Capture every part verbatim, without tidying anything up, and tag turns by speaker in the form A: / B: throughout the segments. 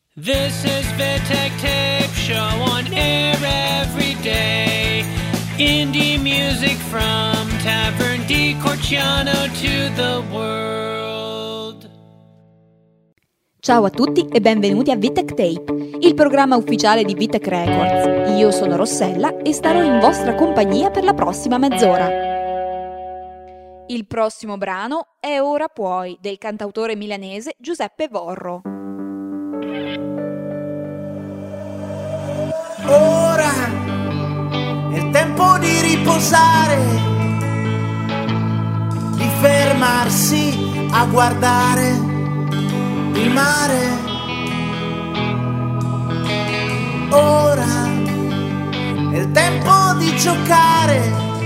A: This is Vitek Tape Show on air every day. Indie music from Tavern di Corciano to the world.
B: Ciao a tutti e benvenuti a Vitek Tape, il programma ufficiale di Vitek Records. Io sono Rossella e starò in vostra compagnia per la prossima mezz'ora. Il prossimo brano è Ora Puoi, del cantautore milanese Giuseppe Vorro.
C: Ora è il tempo di riposare, di fermarsi a guardare il mare. Ora è il tempo di giocare,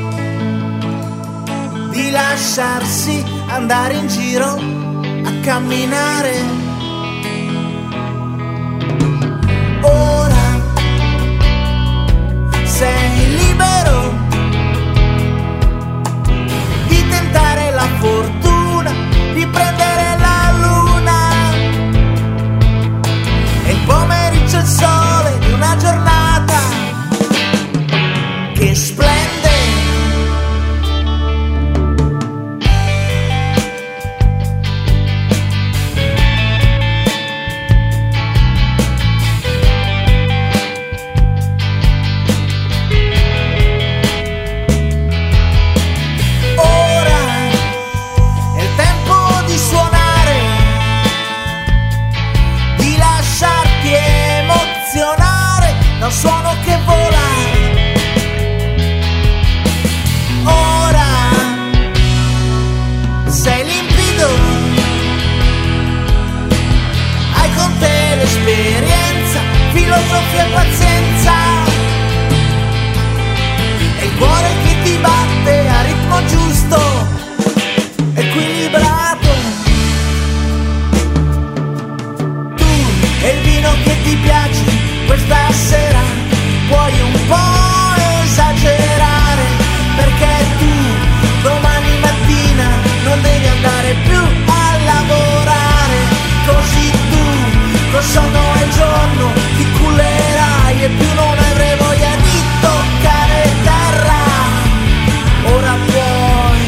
C: di lasciarsi andare in giro a camminare. Ora sei libero di tentare la fortuna, di prendere la luna. E il pomeriggio il sole di una giornata che splende. Un suono che vola. Ora sei limpido, hai con te l'esperienza, filosofia e pazienza, e il cuore che ti batte a ritmo giusto, equilibrato. Tu e il vino che ti piace questa sera puoi un po' esagerare, perché tu domani mattina non devi andare più a lavorare. Così tu col sonno e il giorno ti cullerai e più non avrai voglia di toccare terra. Ora puoi.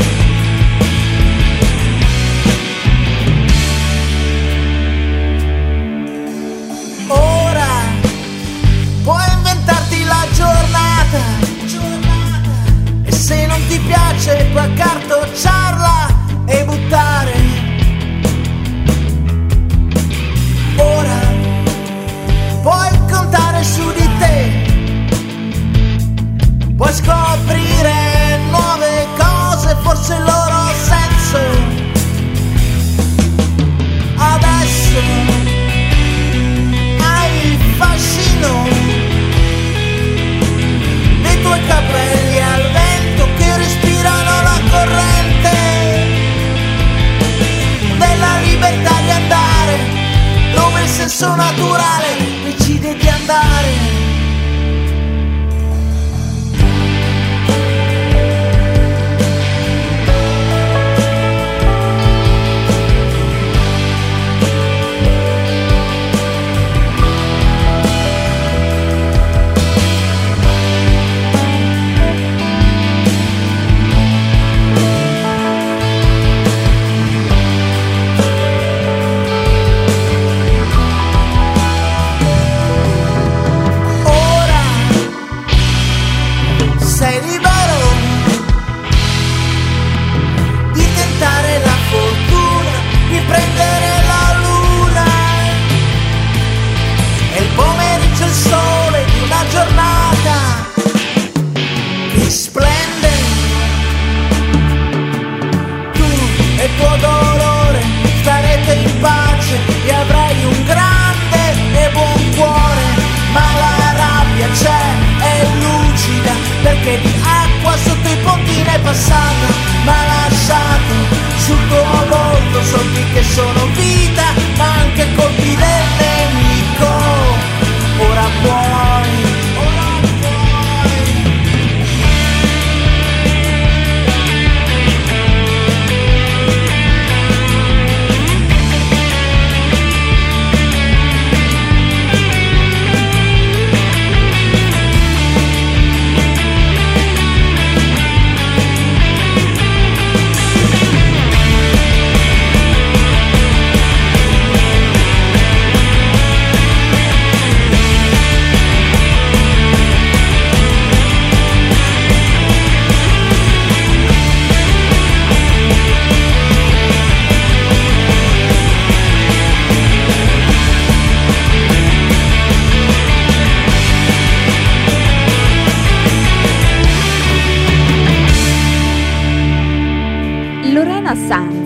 C: Ora puoi inventarti la giornata, giornata, e se non ti piace puoi accartocciarla e buttare. Ora puoi contare su di te, puoi scoprire nuove cose, forse il loro senso. Adesso hai il fascino dei tuoi capelli al vento che respirano la corrente, della libertà di andare dove il senso naturale decide di andare.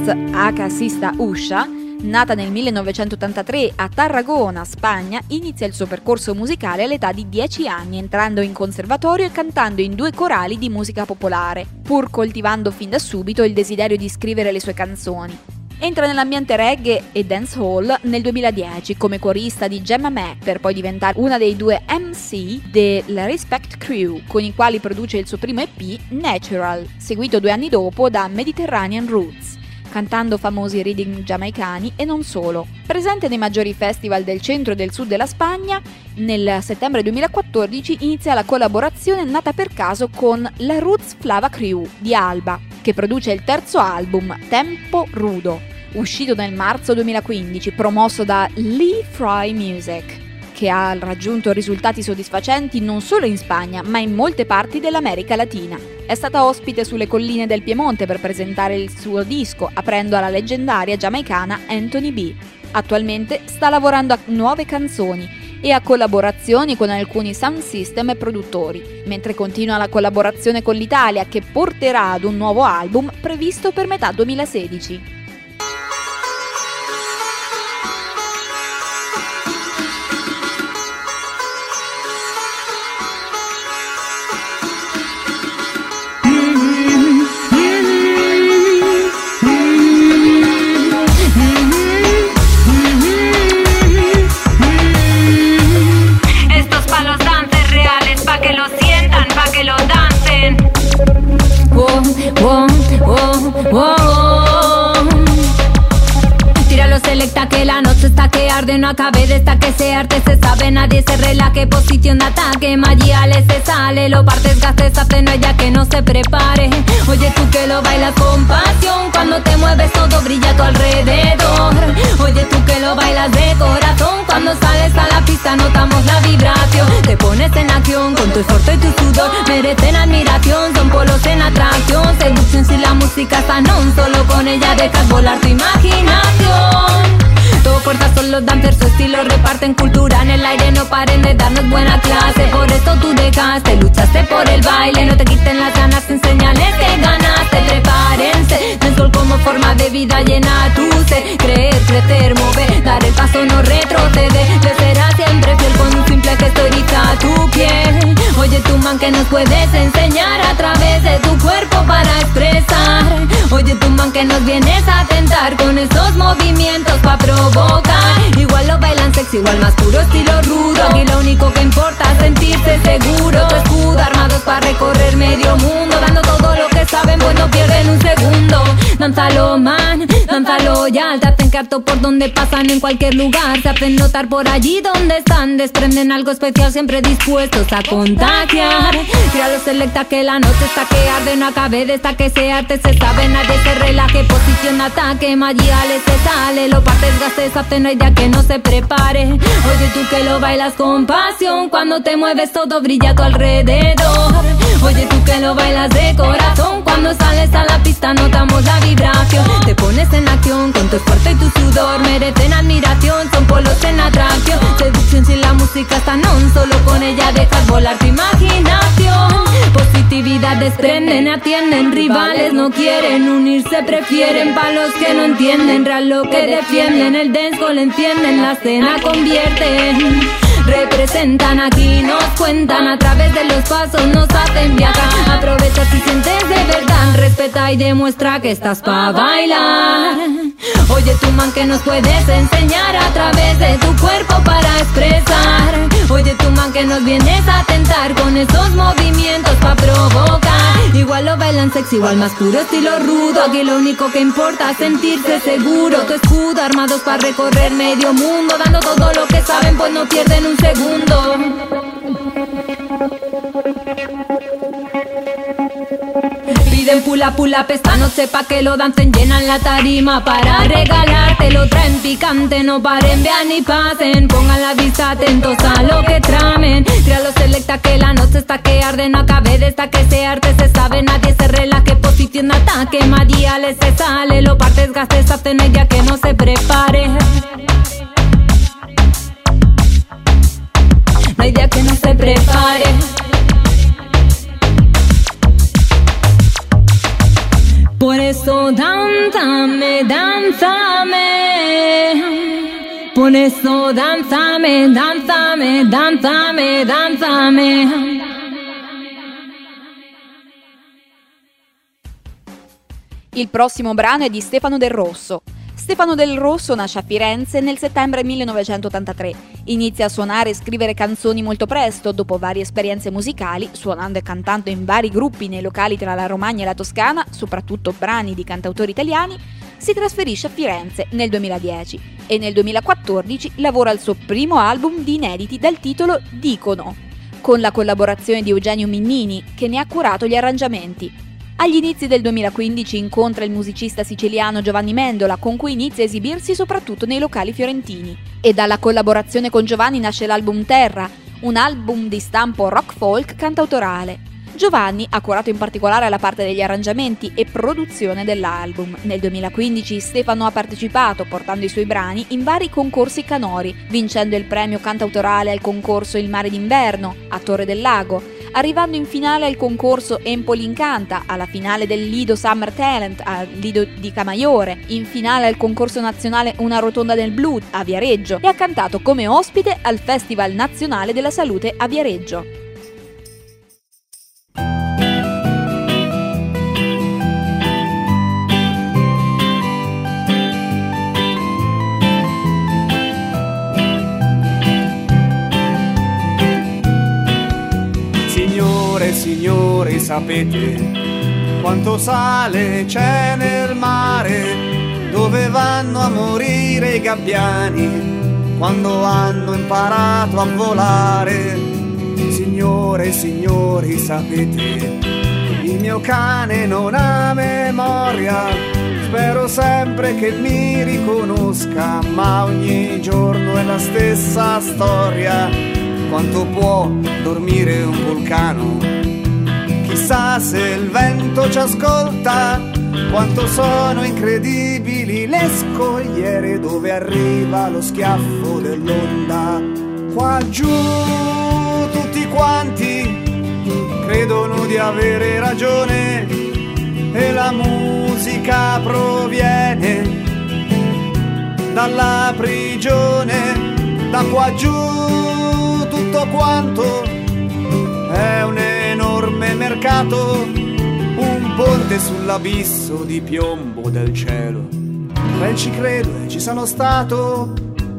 B: aka Sista Usha, nata nel millenovecentottantatré a Tarragona, Spagna, inizia il suo percorso musicale all'età di dieci anni, entrando in conservatorio e cantando in due corali di musica popolare, pur coltivando fin da subito il desiderio di scrivere le sue canzoni. Entra nell'ambiente reggae e dancehall nel duemiladieci come corista di Gemma Mac, per poi diventare una dei due M C della Respect Crew, con i quali produce il suo primo E P, Natural, seguito due anni dopo da Mediterranean Roots, cantando famosi reading giamaicani e non solo. Presente nei maggiori festival del centro e del sud della Spagna, nel settembre duemilaquattordici inizia la collaborazione nata per caso con la Roots Flava Crew di Alba, che produce il terzo album, Tempo Rudo, uscito nel marzo duemilaquindici, promosso da Lee Fry Music, che ha raggiunto risultati soddisfacenti non solo in Spagna, ma in molte parti dell'America Latina. È stata ospite sulle colline del Piemonte per presentare il suo disco, aprendo alla leggendaria giamaicana Anthony B. Attualmente sta lavorando a nuove canzoni e a collaborazioni con alcuni sound system e produttori, mentre continua la collaborazione con l'Italia, che porterà ad un nuovo album previsto per metà duemilasedici.
D: Que la noche está que arde, no acabe de esta que se arte, se sabe, nadie se relaje, posición de ataque, magia le se sale, lo partes, gastes, hace, no haya que no se prepare. Oye tú que lo bailas con pasión, cuando te mueves todo brilla a tu alrededor. Oye tú que lo bailas de corazón, cuando sales a la pista notamos la vibración. Te pones en acción con tu esfuerzo y tu sudor, merecen admiración, son polos en atracción. Seducción si la música está non, solo con ella dejas volar tu imaginación. Todo fuerza son los dancers, su estilo reparten cultura en el aire, no paren de darnos buena clase. Por eso tú dejaste, luchaste por el baile, no te quiten las ganas, enseñales que ganaste. Prepárense, del sol como forma de vida llena tu sed. Creer, crecer, mover, dar el paso, no retroceder. Le será siempre fiel con un simple gesto, eriza tu piel. Oye tú man que nos puedes enseñar a través de tu cuerpo para expresar. Oye tú man que nos vienes a tentar con esos movimientos pa' provocar. Igual lo bailan sexy, igual más puro estilo rudo. Aquí lo único que importa es sentirse seguro. Tu escudo armados para recorrer medio mundo, dando todo lo que saben, pues no pierden un segundo. Dánzalo man, dánzalo ya, te hacen carto por donde pasan en cualquier lugar. Se hacen notar por allí donde están, desprenden algo especial, siempre dispuestos a contagiar. Tíralo selecta que la noche está que arde, no acabe de esta que se arte, se sabe, nadie se relaje, posición de ataque, magia le se sale, lo partes, gastes, hacen, no hay día que no se prepare. Oye tú que lo bailas con pasión, cuando te mueves todo brilla a tu alrededor. Oye tú que lo bailas de corazón, cuando sales a la pista notamos la vibración. Te pones en acción con tu esfuerzo y tu sudor, merecen admiración, son polos en atracción. Seducción si la música está non, solo con ella dejas volar tu imaginación. Positividad desprenden, atienden, rivales no quieren unirse, prefieren pa' los que no entienden, real lo que defienden, el dancehall encienden, la escena convierten. Representan aquí, nos cuentan, a través de los pasos nos hacen viajar. Aprovecha si sientes de verdad, respeta y demuestra que estás pa' bailar. Oye tú man que nos puedes enseñar a través de tu cuerpo para expresar. Oye tú man que nos vienes a tentar con esos movimientos pa' provocar. Igual lo bailan sexy, igual más puro estilo rudo. Aquí lo único que importa es sentirse seguro. Tu escudo armados para recorrer medio mundo, dando todo lo que saben, pues no pierden un segundo. Piden pula pula esta noche pa' que lo dancen, llenan la tarima para regalarte, lo traen picante, no paren, vean ni pasen, pongan la vista atentos a lo que tramen. Tíralo selecta que la noche está que arde, no acabe de esta que se arte, se sabe, nadie se relaje, posición de ataque, magia le se sale, lo partes, gastes, hacen ella que no se prepare. No hay día que no se prepare. Por eso dan danzame, danzame. Por eso danzame, danzame, danzame, danzame.
B: Il prossimo brano è di Stefano Del Rosso. Stefano Del Rosso nasce a Firenze nel settembre millenovecentottantatré. Inizia a suonare e scrivere canzoni molto presto, dopo varie esperienze musicali, suonando e cantando in vari gruppi nei locali tra la Romagna e la Toscana, soprattutto brani di cantautori italiani. Si trasferisce a Firenze nel duemiladieci e nel duemilaquattordici lavora al suo primo album di inediti dal titolo Dicono, con la collaborazione di Eugenio Minnini, che ne ha curato gli arrangiamenti. Agli inizi del duemilaquindici incontra il musicista siciliano Giovanni Mendola, con cui inizia a esibirsi soprattutto nei locali fiorentini. E dalla collaborazione con Giovanni nasce l'album Terra, un album di stampo rock folk cantautorale. Giovanni ha curato in particolare la parte degli arrangiamenti e produzione dell'album. Nel duemilaquindici Stefano ha partecipato, portando i suoi brani, in vari concorsi canori, vincendo il premio cantautorale al concorso Il Mare d'Inverno, a Torre del Lago, arrivando in finale al concorso Empoli Incanta, alla finale del Lido Summer Talent al Lido di Camaiore, in finale al concorso nazionale Una Rotonda nel Blu a Viareggio e ha cantato come ospite al Festival Nazionale della Salute a Viareggio.
C: Signori, sapete quanto sale c'è nel mare, dove vanno a morire i gabbiani quando hanno imparato a volare. Signore, signori, sapete, il mio cane non ha memoria, spero sempre che mi riconosca, ma ogni giorno è la stessa storia. Quanto può dormire un vulcano? Chissà se il vento ci ascolta. Quanto sono incredibili le scogliere dove arriva lo schiaffo dell'onda. Qua giù tutti quanti credono di avere ragione e la musica proviene dalla prigione. Da qua giù tutto quanto è un enorme mercato, un ponte sull'abisso di piombo del cielo. Beh, ci credo e ci sono stato.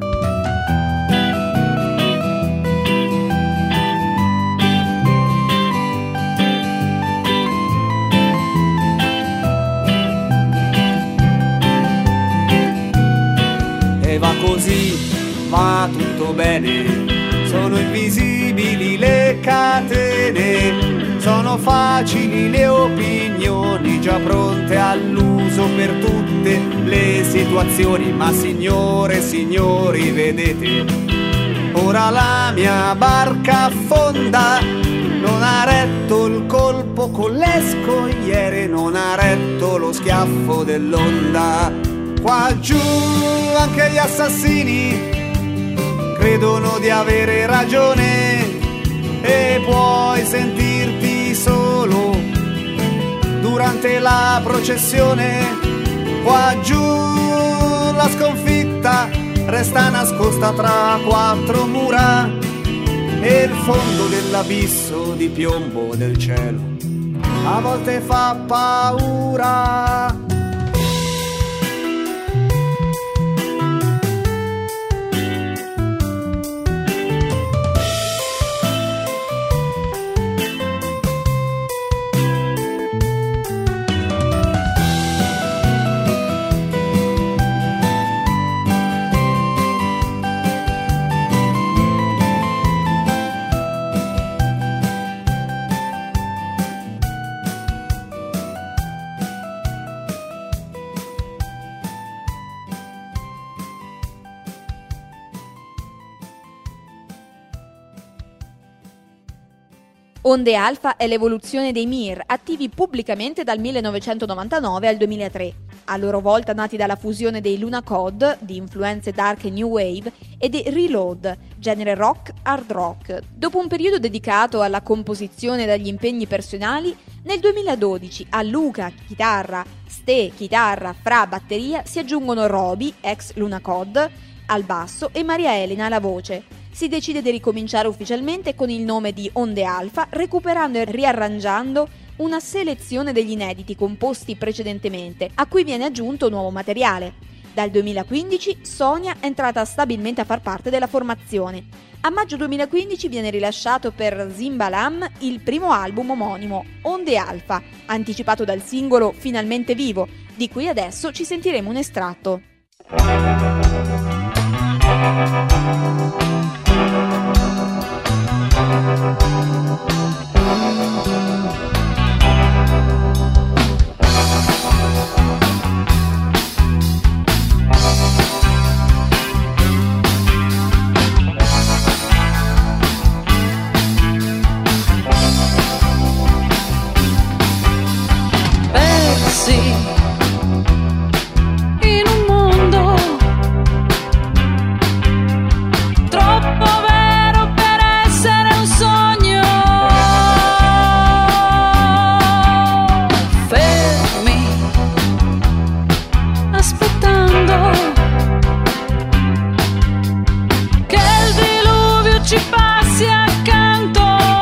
C: E va così, va tutto bene. Sono invisibili le catene, sono facili le opinioni, già pronte all'uso per tutte le situazioni. Ma signore e signori, vedete, ora la mia barca affonda, non ha retto il colpo con le scogliere, non ha retto lo schiaffo dell'onda. Qua giù anche gli assassini credono di avere ragione e puoi sentirti solo durante la processione. Qua giù la sconfitta resta nascosta tra quattro mura e il fondo dell'abisso di piombo del cielo a volte fa paura.
B: Onde Alfa è l'evoluzione dei Mir, attivi pubblicamente dal millenovecentonovantanove al duemilatré, a loro volta nati dalla fusione dei Luna Code, di influenze dark e new wave, e dei Reload, genere rock hard rock. Dopo un periodo dedicato alla composizione dagli impegni personali, Nel duemiladodici a Luca, chitarra, Ste, chitarra, Fra, batteria, si aggiungono Roby, ex Luna Cod, al basso e Maria Elena alla voce. Si decide di ricominciare ufficialmente con il nome di Onde Alfa, recuperando e riarrangiando una selezione degli inediti composti precedentemente, a cui viene aggiunto nuovo materiale. Dal duemilaquindici Sonia è entrata stabilmente a far parte della formazione. A maggio duemilaquindici viene rilasciato per Zimbalam il primo album omonimo, Onde Alfa, anticipato dal singolo Finalmente Vivo, di cui adesso ci sentiremo un estratto.
E: In un mondo troppo vero per essere un sogno, fermi aspettando che il diluvio ci passi accanto.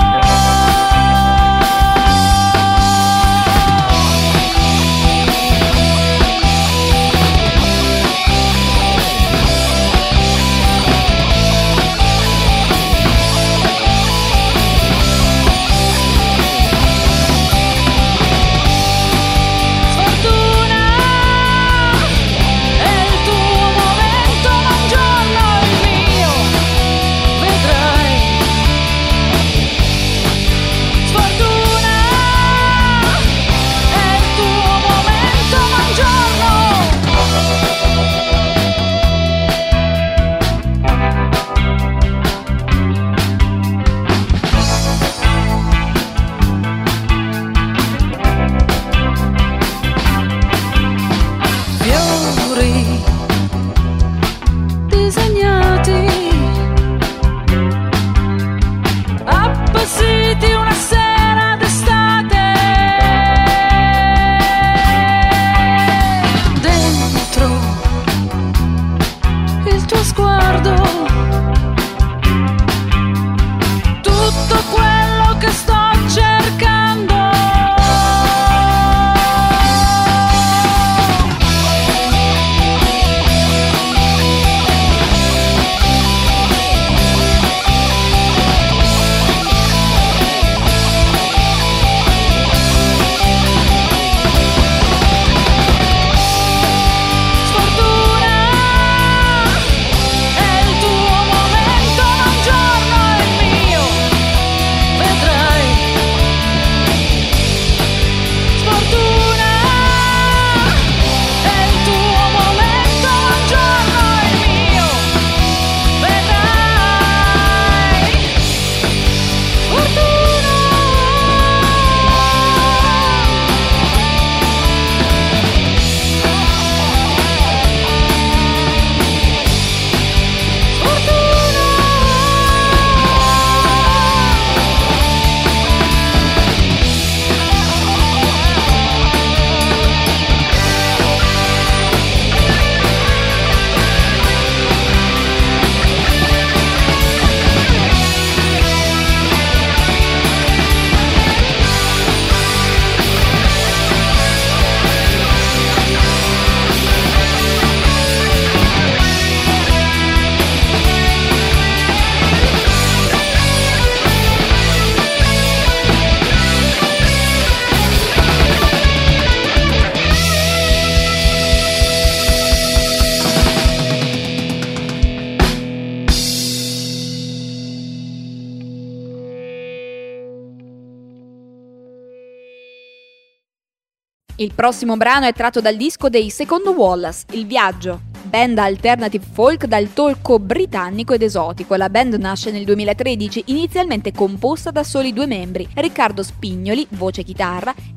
B: Il prossimo brano è tratto dal disco dei Secondo Wallace, Il Viaggio, band alternative folk dal tocco britannico ed esotico. La band nasce nel duemilatredici, inizialmente composta da soli due membri, Riccardo Spignoli, voce chitarra,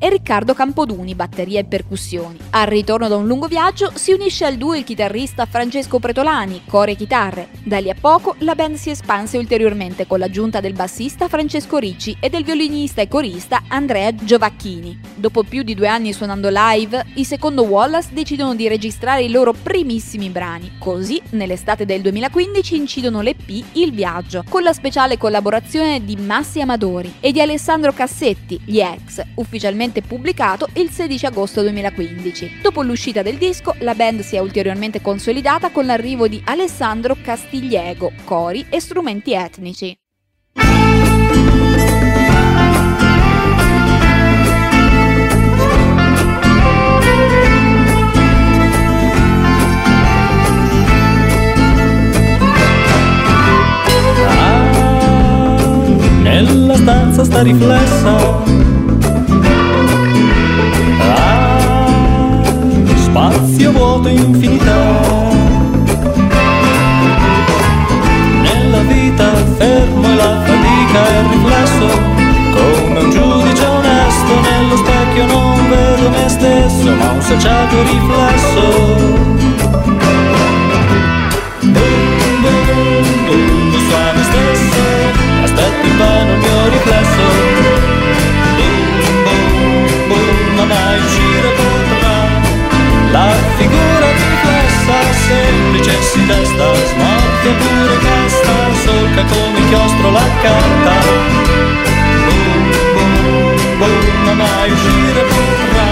B: e Riccardo Campoduni, batteria e percussioni. Al ritorno da un lungo viaggio si unisce al duo il chitarrista Francesco Pretolani, cori e chitarre. Da lì a poco la band si espanse ulteriormente con l'aggiunta del bassista Francesco Ricci e del violinista e corista Andrea Giovacchini. Dopo più di due anni suonando live, i secondo Wallace decidono di registrare i loro primissimi brani. Così, nell'estate del duemilaquindici incidono l'E P Il Viaggio, con la speciale collaborazione di Massi Amadori e di Alessandro Cassetti, gli ex, ufficialmente pubblicato il sedici agosto duemilaquindici. Dopo l'uscita del disco, la band si è ulteriormente consolidata con l'arrivo di Alessandro Castigliego, cori e strumenti etnici.
F: Nella stanza sta riflessa, ah, spazio vuoto infinità. Nella vita fermo e la fatica è il riflesso, come un giudice onesto. Nello specchio non vedo me stesso, ma un selciato riflesso. Boom, boom, boom, su a me stesso, aspetto invano il mio riflesso. Boom, boom, boom, ma mai uscire potrà. La figura riflessa, semplice si desta, smorfia pure casta, solca come inchiostro la carta. Boom, boom, boom, ma mai uscire potrà.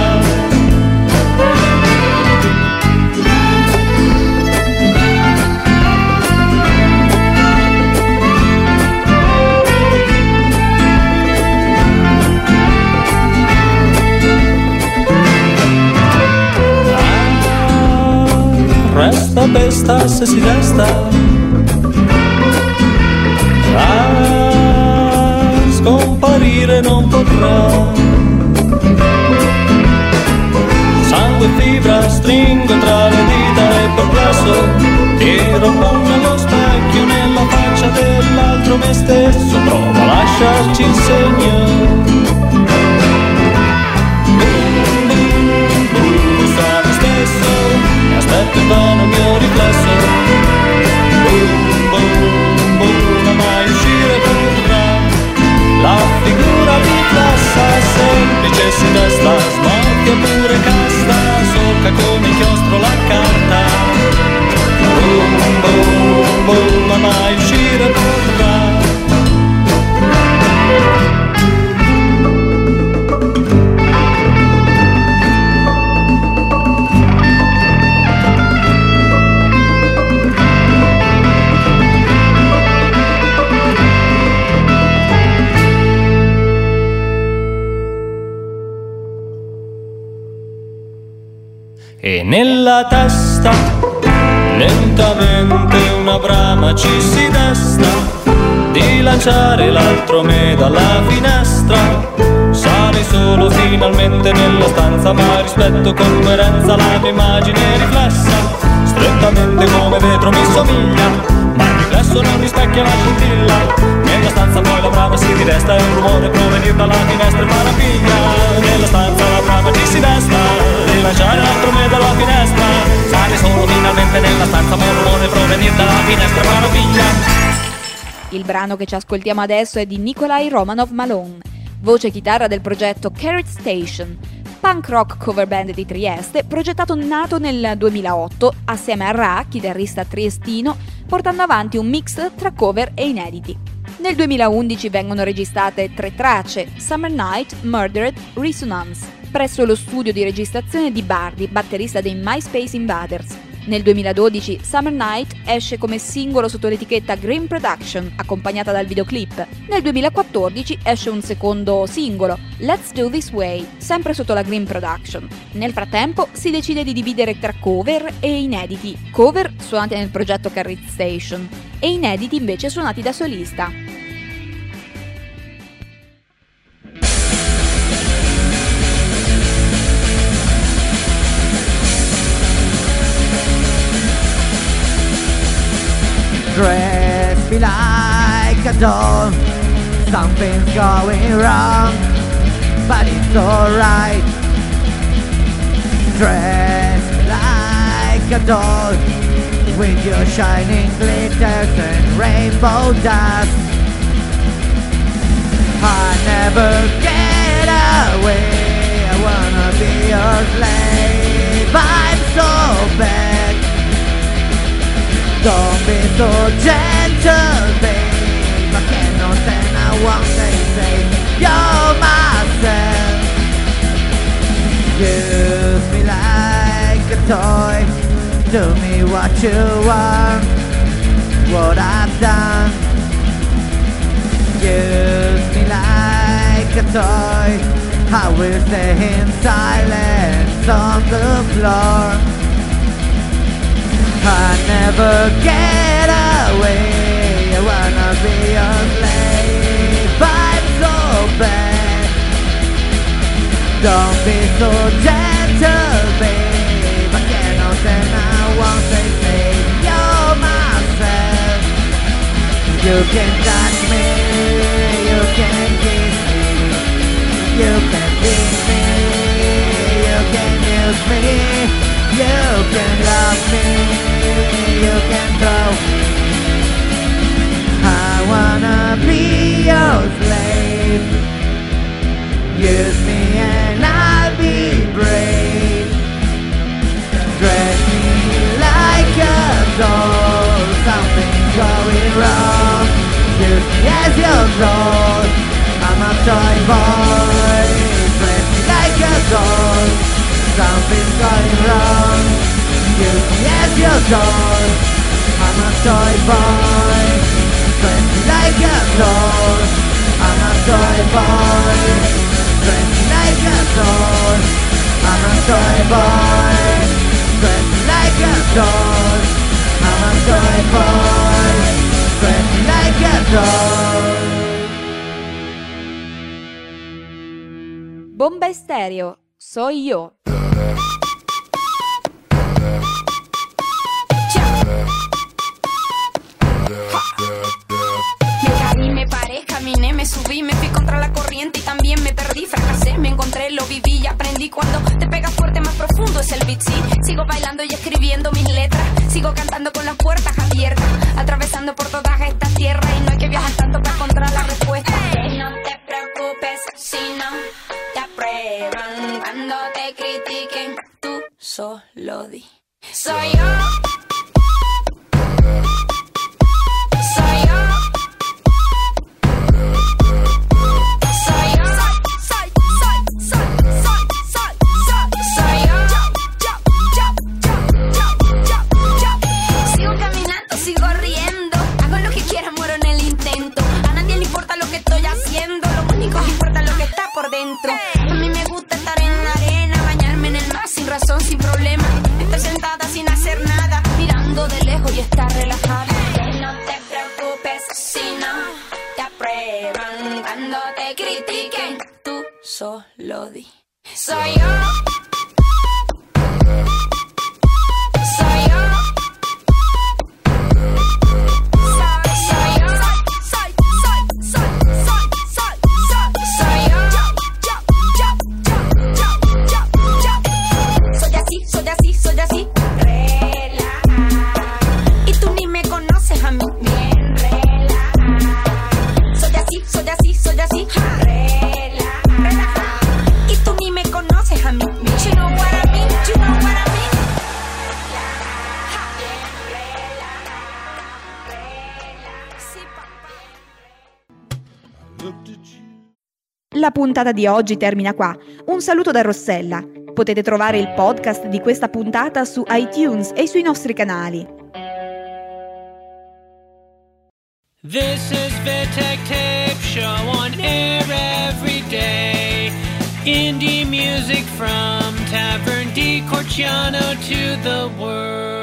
F: Resta pesta se si desta, ah, scomparire non potrà. Sangue e fibra stringo tra le dita e perplesso, tiro un po' nello specchio, nella faccia dell'altro me stesso, provo a lasciarci il segno. Aspetto invano il mio riflesso. Boom, boom, boom, ma mai uscire potrà. La figura riflessa, semplice si desta, smorfia pure casta, solca come inchiostro la carta. Boom, boom, boom, ma mai uscire potrà. E nella testa lentamente una brama ci si desta, di lanciare l'altro me dalla finestra. Sarei solo finalmente nella stanza, ma rispetto con coerenza la mia immagine riflessa. Strettamente come vetro mi somiglia, ma il riflesso non rispecchia la scintilla. Nella stanza poi la brama si ridesta e un rumore provenir dalla finestra e maraviglia. Nella stanza la brama ci si desta, di lanciare l'altro me dalla finestra. Sarei solo finalmente nella stanza, ma un rumore provenir dalla finestra e maraviglia.
B: Il brano che ci ascoltiamo adesso è di Nikolai Romanov Malone, voce e chitarra del progetto Carrot Station, punk rock cover band di Trieste, progettato nato nel duemilaotto assieme a Ra, chitarrista triestino, portando avanti un mix tra cover e inediti. Nel duemilaundici vengono registrate tre tracce, Summer Night, Murdered, Resonance, presso lo studio di registrazione di Bardi, batterista dei MySpace Invaders. Nel duemiladodici Summer Night esce come singolo sotto l'etichetta Green Production, accompagnata dal videoclip. Nel duemilaquattordici esce un secondo singolo, Let's Do This Way, sempre sotto la Green Production. Nel frattempo si decide di dividere tra cover e inediti, cover suonati nel progetto Carrot Station e inediti invece suonati da solista.
C: Dress me like a doll, something's going wrong, but it's alright. Dress like a doll with your shining glitters and rainbow dust. I never get away, I wanna be your slave. I'm so bad. Don't be so gentle, babe. I cannot stand, I won't say, say you're myself. Use me like a toy. Do me what you want, what I've done. Use me like a toy. I will stay in silence on the floor. I never get away, I wanna be your slave. I'm so bad. Don't be so gentle, babe. I cannot stand, I won't say slave. You're myself. You can touch me, you can kiss me, you can beat me, you can use me, you can love me, you can throw me. I wanna be your slave. Use me and I'll be brave. Dress me like a doll. Something's going wrong. Use me as your doll. I'm a toy boy. Dress me like a doll. Something's going wrong. Use me as your doll. I'm a toy boy. Dress me like a doll. I'm a toy boy. Dress me like a doll. I'm a toy boy. Dress me like a doll. I'm a toy boy. Dress me like a doll.
B: Bomba Estéreo, soy yo.
G: Me paré, caminé, me subí, me fui contra la corriente y también me perdí, fracasé, me encontré, lo viví y aprendí. Cuando te pegas fuerte más profundo es el beat, sí. Sigo bailando y escribiendo mis letras, sigo cantando con las puertas abiertas, atravesando por todas estas tierras y no hay que viajar tanto para encontrar la respuesta. Hey, no te preocupes si no te aprueban, cuando te critiquen tú solo di soy yo. Dentro. A mí me gusta estar en la arena, bañarme en el mar sin razón, sin problema, estar sentada sin hacer nada, mirando de lejos y estar relajada. No te preocupes si no te aprueban, cuando te critiquen tú solo di soy yo.
B: La puntata di oggi termina qua. Un saluto da Rossella. Potete trovare il podcast di questa puntata su iTunes e sui nostri canali.
A: This is Vitek Tape Show on air every day. Indie music from Tavern di Corciano to the world.